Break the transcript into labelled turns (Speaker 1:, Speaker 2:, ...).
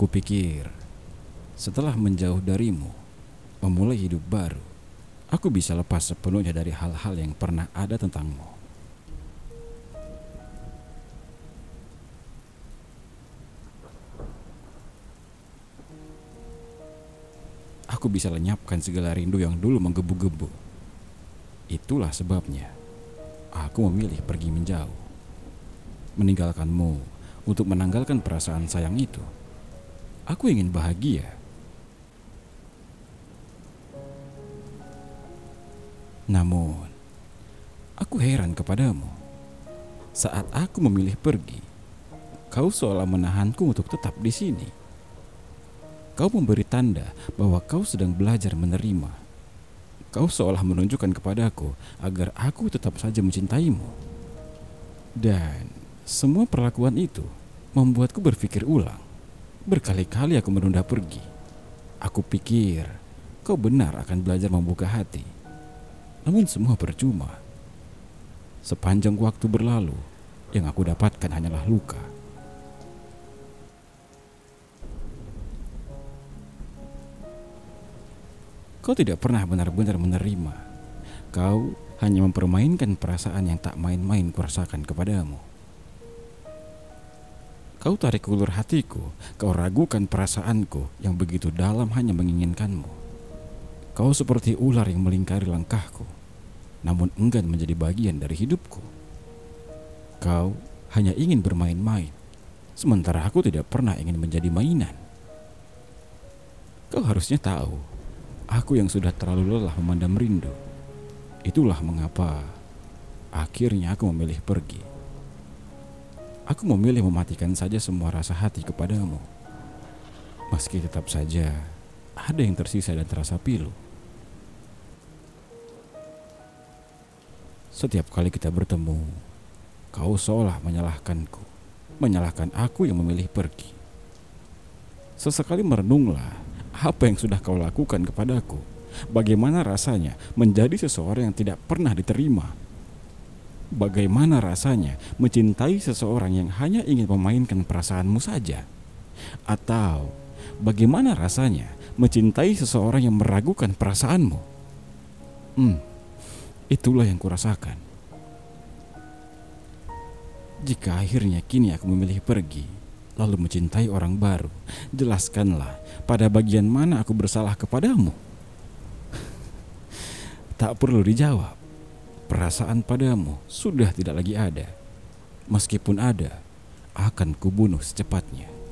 Speaker 1: Aku pikir setelah menjauh darimu, memulai hidup baru, aku bisa lepas sepenuhnya dari hal-hal yang pernah ada tentangmu. Aku bisa lenyapkan segala rindu yang dulu menggebu-gebu. Itulah sebabnya aku memilih pergi menjauh, meninggalkanmu untuk menanggalkan perasaan sayang itu. Aku ingin bahagia. Namun, aku heran kepadamu. Saat aku memilih pergi, kau seolah menahanku untuk tetap di sini. Kau memberi tanda bahwa kau sedang belajar menerima. Kau seolah menunjukkan kepadaku agar aku tetap saja mencintaimu. Dan semua perlakuan itu membuatku berpikir ulang. Berkali-kali aku menunda pergi. Aku pikir kau benar akan belajar membuka hati. Namun semua percuma. Sepanjang waktu berlalu, yang aku dapatkan hanyalah luka. Kau tidak pernah benar-benar menerima. Kau hanya mempermainkan perasaan yang tak main-main kurasakan kepadamu. Kau tarik ulur hatiku, kau ragukan perasaanku yang begitu dalam hanya menginginkanmu. Kau seperti ular yang melingkari langkahku, namun enggan menjadi bagian dari hidupku. Kau hanya ingin bermain-main, sementara aku tidak pernah ingin menjadi mainan. Kau harusnya tahu, aku yang sudah terlalu lelah memandang rindu. Itulah mengapa akhirnya aku memilih pergi. Aku memilih mematikan saja semua rasa hati kepadamu. Meski tetap saja ada yang tersisa dan terasa pilu. Setiap kali kita bertemu, kau seolah menyalahkanku, menyalahkan aku yang memilih pergi. Sesekali merenunglah apa yang sudah kau lakukan kepadaku. Bagaimana rasanya menjadi seseorang yang tidak pernah diterima? Bagaimana rasanya mencintai seseorang yang hanya ingin memainkan perasaanmu saja? Atau bagaimana rasanya mencintai seseorang yang meragukan perasaanmu? Itulah yang kurasakan. Jika akhirnya kini aku memilih pergi, lalu mencintai orang baru, jelaskanlah pada bagian mana aku bersalah kepadamu. Tak perlu dijawab. Perasaan padamu sudah tidak lagi ada. Meskipun ada, akan kubunuh secepatnya.